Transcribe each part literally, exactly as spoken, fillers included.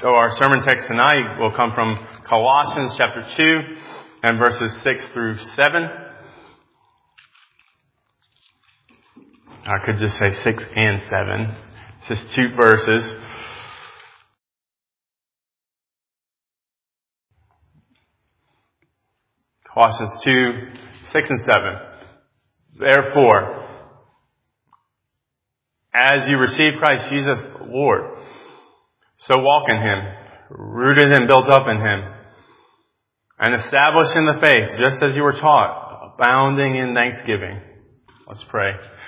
So our sermon text tonight will come from Colossians chapter two and verses six through seven. I could just say six and seven. It's just two verses. Colossians two, six and seven. Therefore, as you receive Christ Jesus the Lord, so walk in Him, rooted and built up in Him, and established in the faith, just as you were taught, abounding in thanksgiving. Let's pray.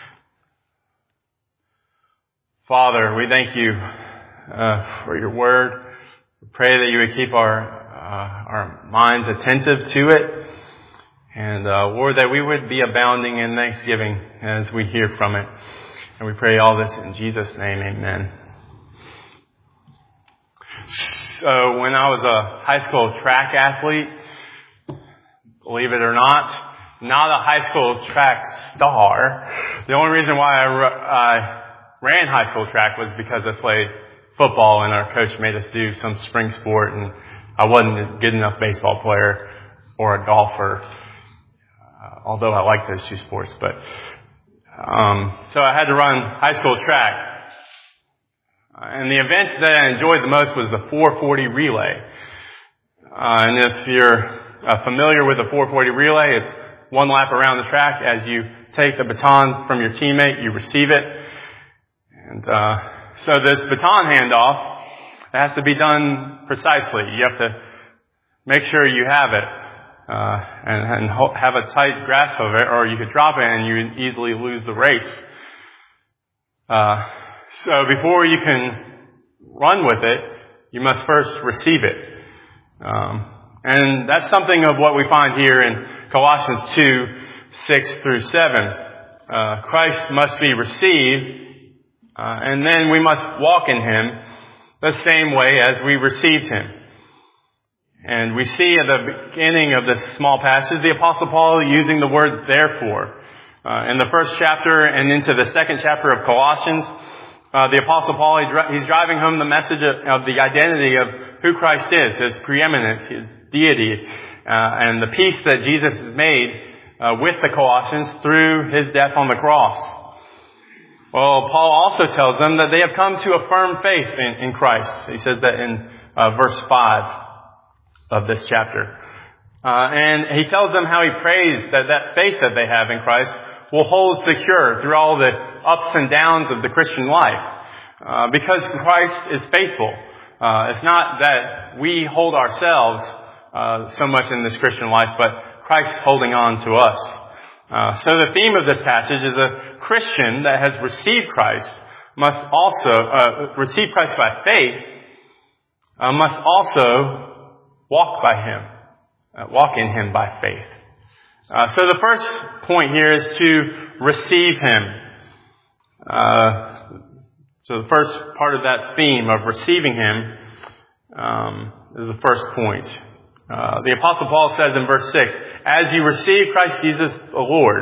Father, we thank you uh, for your word. We pray that you would keep our uh, our minds attentive to it. And uh, Lord, that we would be abounding in thanksgiving as we hear from it. And we pray all this in Jesus' name, amen. So when I was a high school track athlete, believe it or not, not a high school track star, the only reason why I, I ran high school track was because I played football and our coach made us do some spring sport, and I wasn't a good enough baseball player or a golfer, uh, although I like those two sports. But um, so I had to run high school track. And the event that I enjoyed the most was the four forty relay. Uh, and if you're uh, familiar with the four forty relay, it's one lap around the track. As you take the baton from your teammate, you receive it. And uh, so this baton handoff has to be done precisely. You have to make sure you have it uh, and, and ho- have a tight grasp of it, or you could drop it and you would easily lose the race. Uh, So before you can run with it, you must first receive it. Um, and that's something of what we find here in Colossians two, six through seven. Uh, Christ must be received, uh, and then we must walk in Him the same way as we received Him. And we see at the beginning of this small passage, the Apostle Paul using the word therefore. Uh, in the first chapter and into the second chapter of Colossians, Uh, the Apostle Paul, he's driving home the message of, of the identity of who Christ is, His preeminence, His deity, uh, and the peace that Jesus has made uh, with the Colossians through His death on the cross. Well, Paul also tells them that they have come to a firm faith in, in Christ. He says that in uh, verse five of this chapter. Uh, and he tells them how he prays that that faith that they have in Christ will hold secure through all the ups and downs of the Christian life. Uh, because Christ is faithful. Uh, it's not that we hold ourselves uh, so much in this Christian life, but Christ holding on to us. Uh, so the theme of this passage is a Christian that has received Christ must also, uh, receive Christ by faith, uh, must also walk by Him, uh, walk in Him by faith. Uh, so the first point here is to receive Him. Uh, so the first part of that theme of receiving Him um, is the first point. Uh, the Apostle Paul says in verse six, as you receive Christ Jesus the Lord.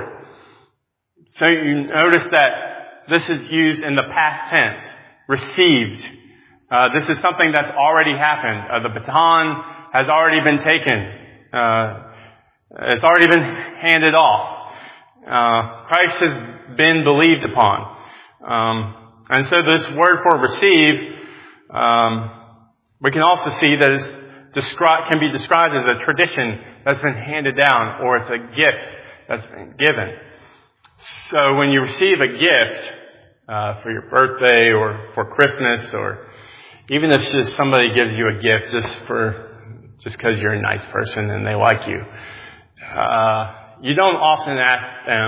So you notice that this is used in the past tense, received. Uh, this is something that's already happened. Uh, the baton has already been taken. Uh, it's already been handed off. Uh, Christ has been believed upon. Um, and so this word for receive, um, we can also see that it's descri- can be described as a tradition that's been handed down, or it's a gift that's been given. So when you receive a gift uh, for your birthday or for Christmas, or even if just somebody gives you a gift just for just because you're a nice person and they like you, uh, you don't often ask them,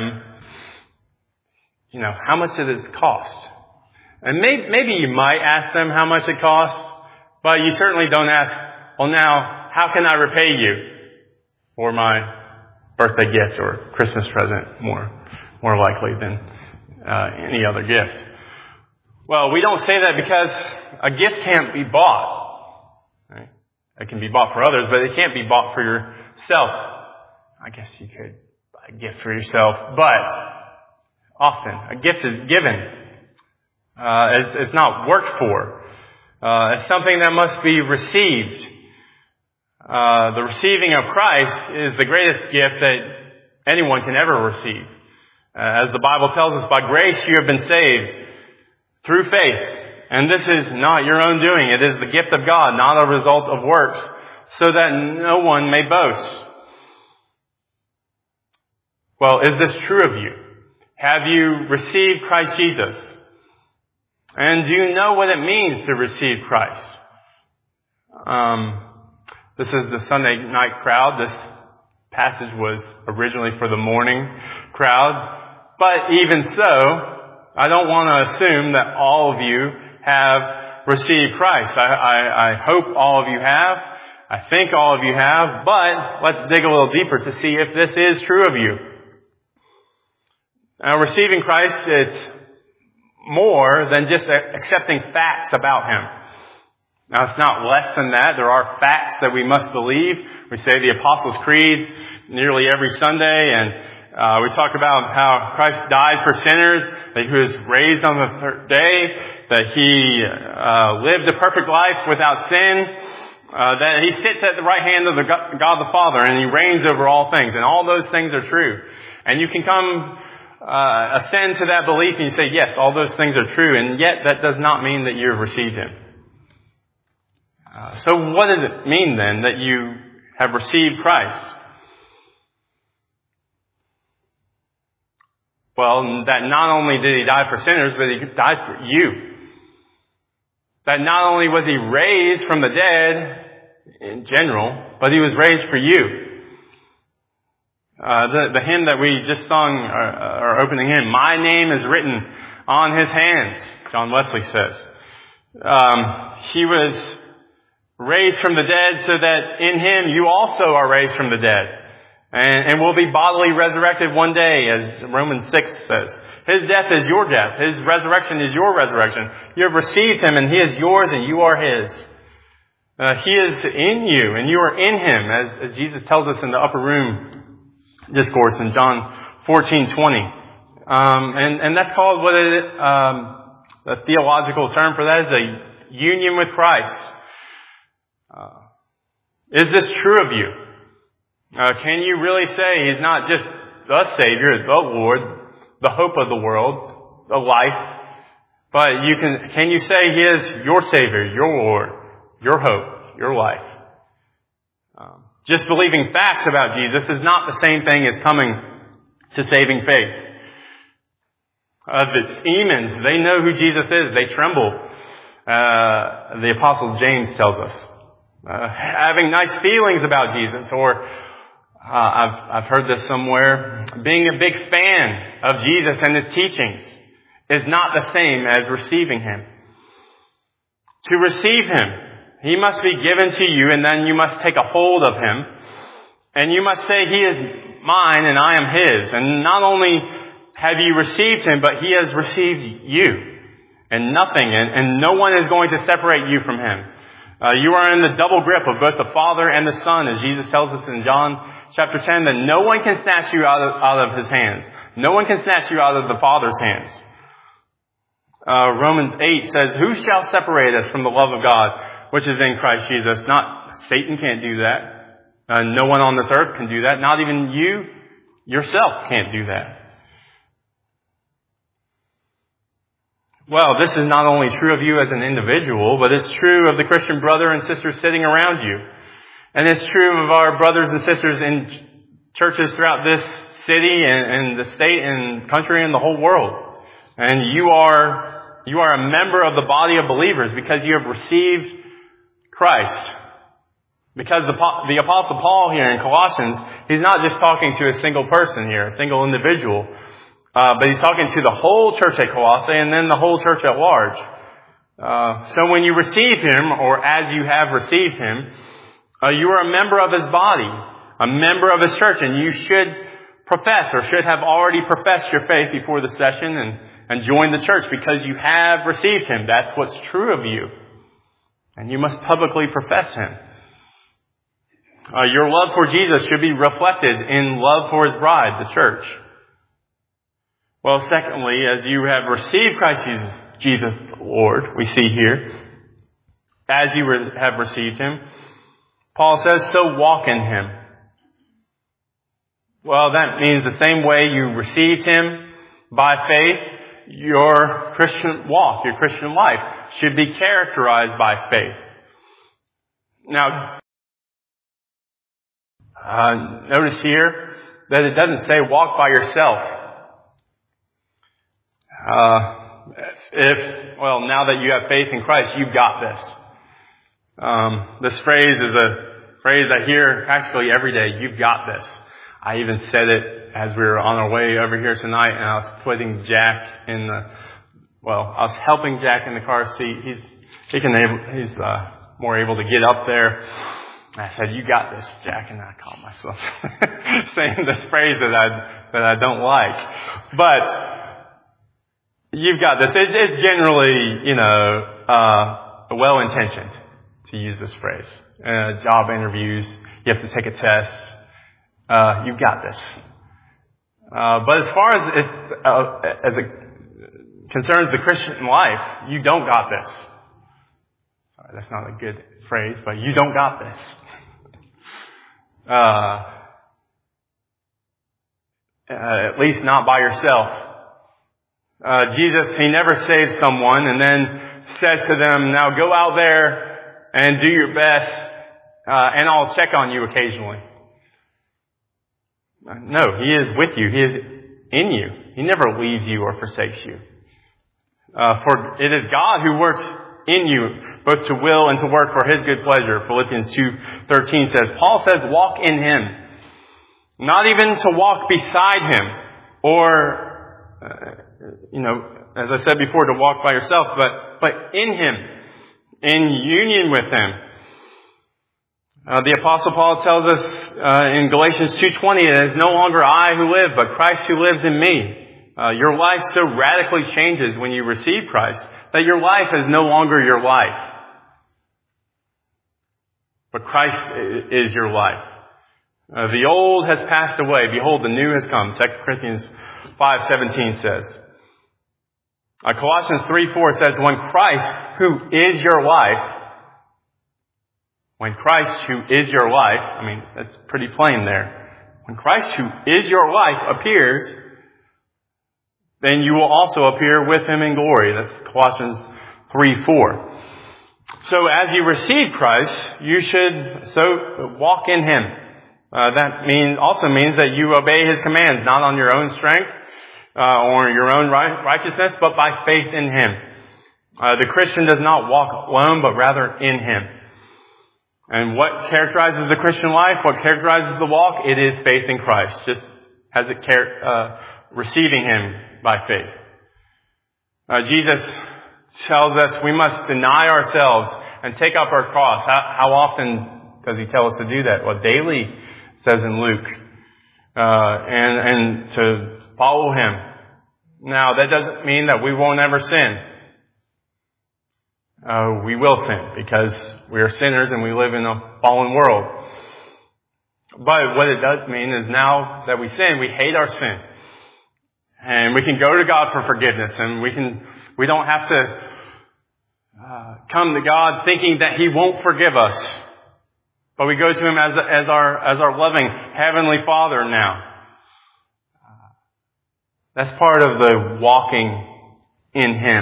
you know, how much did it cost? And maybe, maybe you might ask them how much it costs, but you certainly don't ask, well, now, how can I repay you for my birthday gift or Christmas present, more, more likely than uh, any other gift. Well, we don't say that because a gift can't be bought. Right? It can be bought for others, but it can't be bought for yourself. I guess you could buy a gift for yourself, but often a gift is given. Uh, it's, it's not worked for. Uh, it's something that must be received. Uh, the receiving of Christ is the greatest gift that anyone can ever receive. Uh, as the Bible tells us, by grace you have been saved through faith. And this is not your own doing. It is the gift of God, not a result of works, so that no one may boast. Well, is this true of you? Have you received Christ Jesus? And do you know what it means to receive Christ? Um, this is the Sunday night crowd. This passage was originally for the morning crowd. But even so, I don't want to assume that all of you have received Christ. I, I, I hope all of you have. I think all of you have. But let's dig a little deeper to see if this is true of you. Now, receiving Christ, it's more than just accepting facts about Him. Now, it's not less than that. There are facts that we must believe. We say the Apostles' Creed nearly every Sunday, and uh, we talk about how Christ died for sinners, that He was raised on the third day, that He uh, lived a perfect life without sin, uh, that He sits at the right hand of the God, God the Father, and He reigns over all things, and all those things are true. And you can come uh, ascend to that belief and you say, yes, all those things are true, and yet that does not mean that you've received Him. Uh, so what does it mean then that you have received Christ? Well, that not only did He die for sinners, but He died for you. That not only was He raised from the dead in general, but He was raised for you. Uh, the, the hymn that we just sung, our, our opening hymn, My Name is Written on His Hands, John Wesley says. Um, he was raised from the dead so that in Him you also are raised from the dead. And, and will be bodily resurrected one day, as Romans six says. His death is your death. His resurrection is your resurrection. You have received Him and He is yours and you are His. Uh, he is in you and you are in Him, as, as Jesus tells us in the upper room discourse in John fourteen twenty. Um, and, and that's called what it, um, the theological term for that is a union with Christ. Uh, is this true of you? Uh, can you really say He's not just the Savior, the Lord, the hope of the world, the life, but you can, can you say He is your Savior, your Lord, your hope, your life? Um, just believing facts about Jesus is not the same thing as coming to saving faith. Uh, the demons, they know who Jesus is. They tremble. Uh, the Apostle James tells us. Uh, having nice feelings about Jesus, or uh, I've, I've heard this somewhere, being a big fan of Jesus and His teachings is not the same as receiving Him. To receive Him, He must be given to you, and then you must take a hold of Him, and you must say, He is mine and I am His. And not only have you received Him, but He has received you. And nothing, and, and no one is going to separate you from Him. Uh, you are in the double grip of both the Father and the Son, as Jesus tells us in John chapter ten, that no one can snatch you out of, out of His hands. No one can snatch you out of the Father's hands. Uh, Romans eight says, who shall separate us from the love of God, which is in Christ Jesus? Not Satan can't do that. Uh, no one on this earth can do that. Not even you yourself can't do that. Well, this is not only true of you as an individual, but it's true of the Christian brother and sister sitting around you. And it's true of our brothers and sisters in churches throughout this city and, and the state and country and the whole world. And you are, you are a member of the body of believers because you have received Christ. Because the, the Apostle Paul here in Colossians, he's not just talking to a single person here, a single individual. Uh, but he's talking to the whole church at Colossae and then the whole church at large. Uh, so when you receive Him, or as you have received Him, uh, you are a member of His body, a member of His church, and you should profess or should have already professed your faith before the session and, and joined the church because you have received Him. That's what's true of you. And you must publicly profess Him. Uh, your love for Jesus should be reflected in love for His bride, the church. Well, secondly, as you have received Christ Jesus, the Lord, we see here, as you re- have received him. Paul says, so walk in him. Well, that means the same way you received him by faith, your Christian walk, your Christian life should be characterized by faith. Now, uh, notice here that it doesn't say walk by yourself. Uh, if, well, now that you have faith in Christ, you've got this. Um, this phrase is a phrase I hear practically every day. You've got this. I even said it as we were on our way over here tonight, and I was putting Jack in the, well, I was helping Jack in the car seat. He's, he can able, he's, uh, more able to get up there. I said, you got this, Jack, and I caught myself saying this phrase that I, that I don't like. But, you've got this. It's, it's generally, you know, uh, well-intentioned to use this phrase. Uh, job interviews, you have to take a test. Uh, you've got this. Uh, but as far as, as, uh, as it concerns the Christian life, you don't got this. Sorry, that's not a good phrase, but you don't got this. Uh, uh, at least not by yourself. Uh, Jesus, he never saves someone and then says to them, now go out there and do your best, uh, and I'll check on you occasionally. No, he is with you. He is in you. He never leaves you or forsakes you. Uh, for it is God who works in you, both to will and to work for his good pleasure. Philippians two thirteen says, Paul says, walk in him. Not even to walk beside him or, uh, you know, as I said before, to walk by yourself, but, but in him, in union with him. Uh, the Apostle Paul tells us uh, in Galatians two twenty, it is no longer I who live, but Christ who lives in me. Uh, your life so radically changes when you receive Christ that your life is no longer your life. But Christ is your life. Uh, the old has passed away. Behold, the new has come. Second Corinthians five seventeen says. Uh, Colossians three four says, when Christ, who is your life, When Christ, who is your life, I mean, that's pretty plain there. When Christ, who is your life, appears, then you will also appear with him in glory. That's Colossians three four. So as you receive Christ, you should so walk in him. Uh, that means also means that you obey his commands, not on your own strength uh, or your own right, righteousness, but by faith in him. Uh, the Christian does not walk alone, but rather in him. And what characterizes the Christian life? What characterizes the walk? It is faith in Christ, just as it char- uh, receiving him by faith. Uh, Jesus tells us we must deny ourselves and take up our cross. How, how often does he tell us to do that? Well, daily, it says in Luke, uh, and and to follow him. Now, that doesn't mean that we won't ever sin. Uh, we will sin because we are sinners and we live in a fallen world. But what it does mean is now that we sin, we hate our sin. And we can go to God for forgiveness, and we can, we don't have to uh, come to God thinking that he won't forgive us. But we go to him as, as our, as our loving Heavenly Father now. Uh, that's part of the walking in him.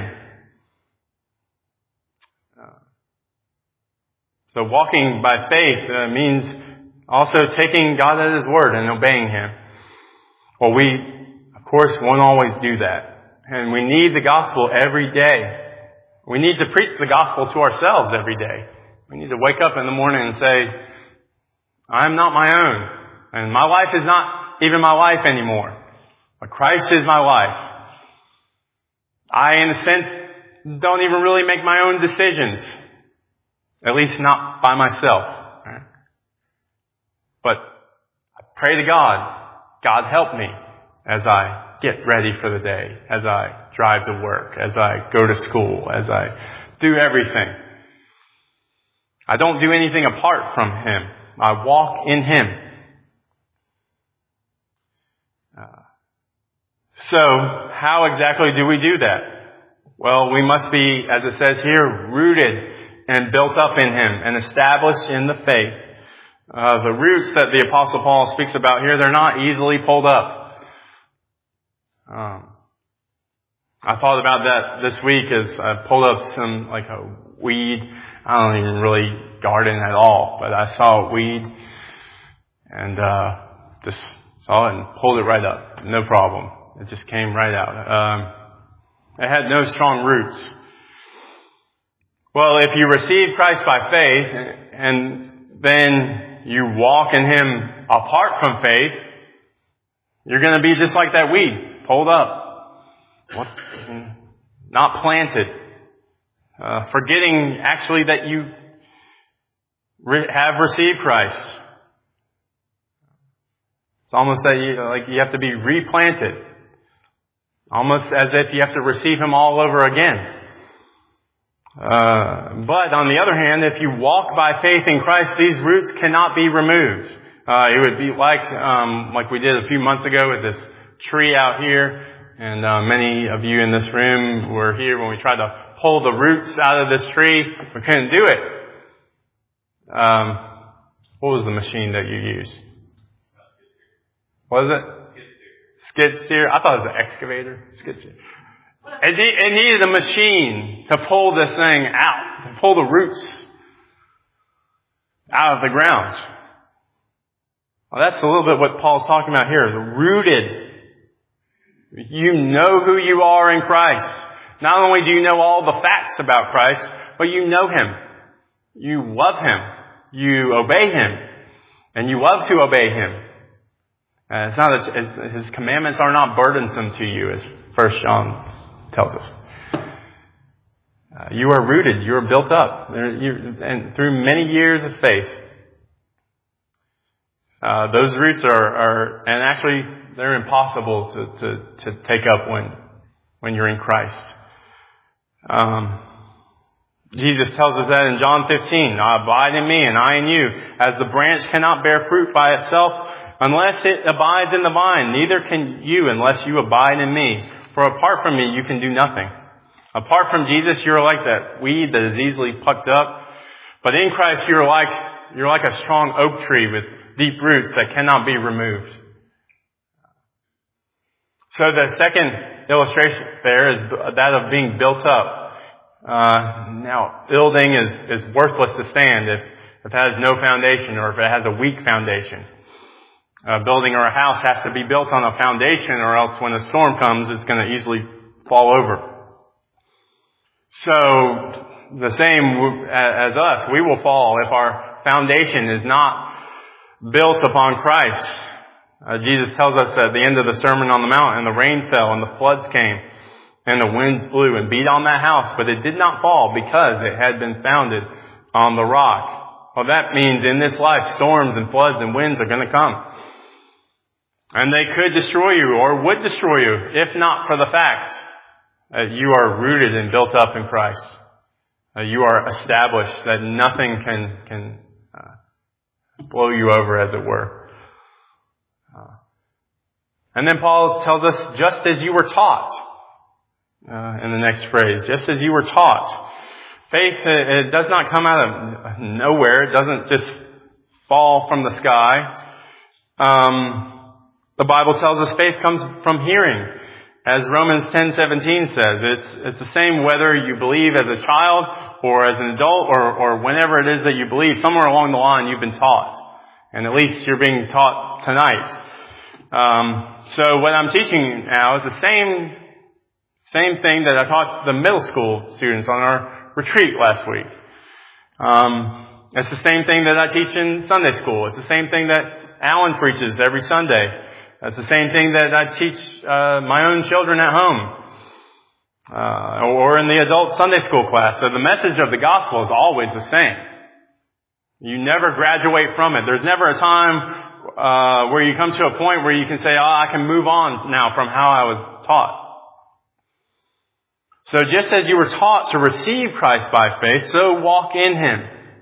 So walking by faith uh, means also taking God at his word and obeying him. Well, we, of course, won't always do that. And we need the gospel every day. We need to preach the gospel to ourselves every day. We need to wake up in the morning and say, I'm not my own. And my life is not even my life anymore. But Christ is my life. I, in a sense, don't even really make my own decisions. At least not by myself. Right? But I pray to God, God help me as I get ready for the day, as I drive to work, as I go to school, as I do everything. I don't do anything apart from him. I walk in him. Uh, so, how exactly do we do that? Well, we must be, as it says here, rooted and built up in Him and established in the faith. Uh, the roots that the Apostle Paul speaks about here, they're not easily pulled up. Um, I thought about that this week as I pulled up some, like a weed. I don't even really garden at all, but I saw a weed and, uh, just saw it and pulled it right up. No problem. It just came right out. Um, it had no strong roots. Well, if you receive Christ by faith and then you walk in Him apart from faith, you're going to be just like that weed, pulled up, not planted, uh, forgetting actually that you re- have received Christ. It's almost that you, like you have to be replanted, almost as if you have to receive Him all over again. Uh, but on the other hand, if you walk by faith in Christ, these roots cannot be removed. Uh, it would be like, um, like we did a few months ago with this tree out here, and uh, many of you in this room were here when we tried to pull the roots out of this tree. We couldn't do it. Um, what was the machine that you used? What was it? Skid steer. I thought it was an excavator. Skid steer. It, it needed a machine to pull this thing out, to pull the roots out of the ground. Well, that's a little bit what Paul's talking about here. The rooted. You know who you are in Christ. Not only do you know all the facts about Christ, but you know Him. You love Him. You obey Him. And you love to obey Him. Uh, it's not a, His commandments are not burdensome to you, as First John tells us. Uh, you are rooted. You are built up. You, and through many years of faith. Uh, those roots are, are, and actually they're impossible to, to, to take up when, when you're in Christ. Um, Jesus tells us that in John fifteen, abide in me and I in you. As the branch cannot bear fruit by itself unless it abides in the vine, neither can you unless you abide in me. For apart from me, you can do nothing. Apart from Jesus, you're like that weed that is easily plucked up. But in Christ, you're like, you're like a strong oak tree with deep roots that cannot be removed. So the second illustration there is that of being built up. Uh, now, building is, is worthless to stand if, if it has no foundation or if it has a weak foundation. A building or a house has to be built on a foundation, or else when a storm comes, it's going to easily fall over. So, the same as us, we will fall if our foundation is not built upon Christ. Uh, Jesus tells us at the end of the Sermon on the Mount, and the rain fell, and the floods came, and the winds blew and beat on that house, but it did not fall because it had been founded on the rock. Well, that means in this life, storms and floods and winds are going to come. And they could destroy you or would destroy you if not for the fact that you are rooted and built up in Christ. Uh, you are established, that nothing can, can uh, blow you over, as it were. Uh, and then Paul tells us, just as you were taught, uh, in the next phrase, just as you were taught. Faith, it, it does not come out of nowhere. It doesn't just fall from the sky. Um, The Bible tells us faith comes from hearing. As Romans ten seventeen says, it's, it's the same whether you believe as a child or as an adult or, or whenever it is that you believe. Somewhere along the line you've been taught. And at least you're being taught tonight. Um, so what I'm teaching now is the same, same thing that I taught the middle school students on our retreat last week. Um, it's the same thing that I teach in Sunday school. It's the same thing that Alan preaches every Sunday. That's the same thing that I teach uh, my own children at home, uh, or in the adult Sunday school class. So the message of the gospel is always the same. You never graduate from it. There's never a time uh, where you come to a point where you can say, "Oh, I can move on now from how I was taught." So just as you were taught to receive Christ by faith, so walk in Him.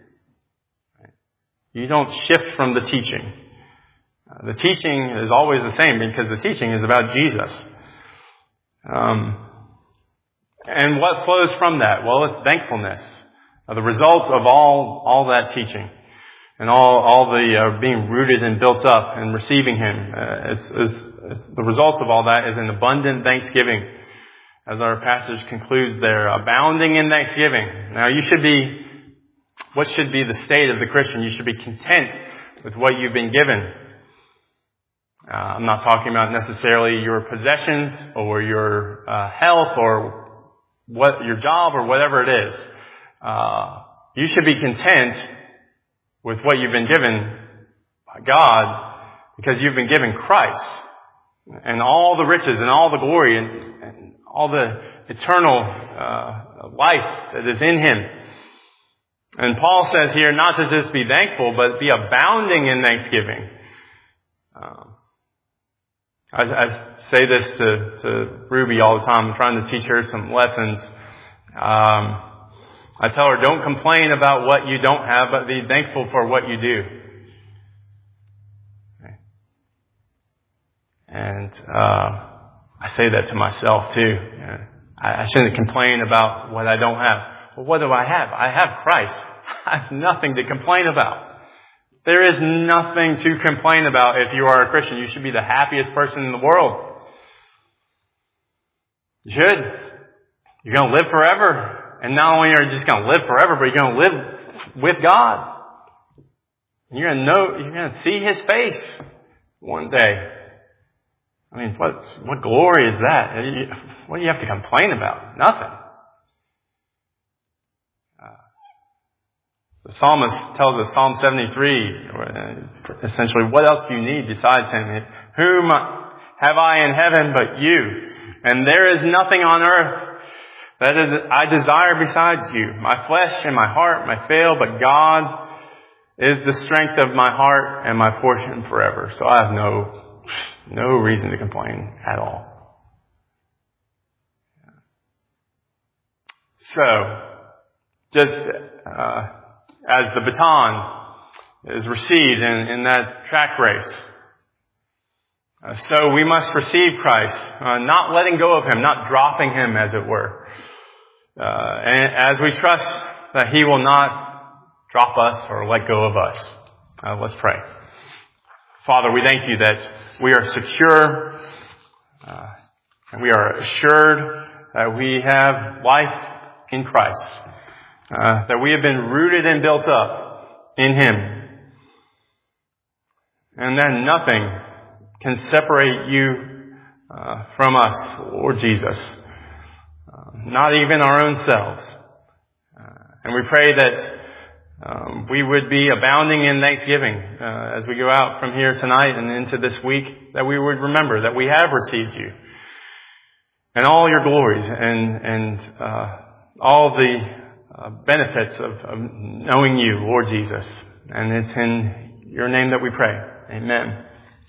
You don't shift from the teaching. The teaching is always the same because the teaching is about Jesus. Um, and what flows from that? Well, it's thankfulness. uh, the results of all all that teaching and all all the uh, being rooted and built up and receiving Him, uh, is, is, is the results of all that is an abundant thanksgiving, as our passage concludes there, abounding in thanksgiving. Now, you should be, what should be the state of the Christian? You should be content with what you've been given. Uh, I'm not talking about necessarily your possessions or your uh, health or what your job or whatever it is. Uh, you should be content with what you've been given by God, because you've been given Christ and all the riches and all the glory and, and all the eternal uh, life that is in Him. And Paul says here not to just be thankful, but be abounding in thanksgiving. Um, I, I say this to, to Ruby all the time. I'm trying to teach her some lessons. Um, I tell her, don't complain about what you don't have, but be thankful for what you do. And uh, I say that to myself too. I, I shouldn't complain about what I don't have. Well, what do I have? I have Christ. I have nothing to complain about. There is nothing to complain about if you are a Christian. You should be the happiest person in the world. You should. You're going to live forever. And not only are you just going to live forever, but you're going to live with God. You're going to know, you're going to see His face one day. I mean, what, what glory is that? What do you have to complain about? Nothing. The psalmist tells us, Psalm seventy-three, essentially, what else do you need besides Him? Whom have I in heaven but you? And there is nothing on earth that I desire besides you. My flesh and my heart may fail, but God is the strength of my heart and my portion forever. So I have no, no reason to complain at all. So, just, uh, as the baton is received in, in that track race. Uh, so we must receive Christ, uh, not letting go of Him, not dropping Him, as it were. Uh, and as we trust that He will not drop us or let go of us. Uh, let's pray. Father, we thank You that we are secure, uh, and we are assured that we have life in Christ. Uh, that we have been rooted and built up in Him. And that nothing can separate You uh, from us, Lord Jesus. Uh, not even our own selves. Uh, and we pray that um, we would be abounding in thanksgiving uh, as we go out from here tonight and into this week, that we would remember that we have received You. And all Your glories and, and uh, all the Uh, benefits of, of knowing You, Lord Jesus. And it's in Your name that we pray. Amen.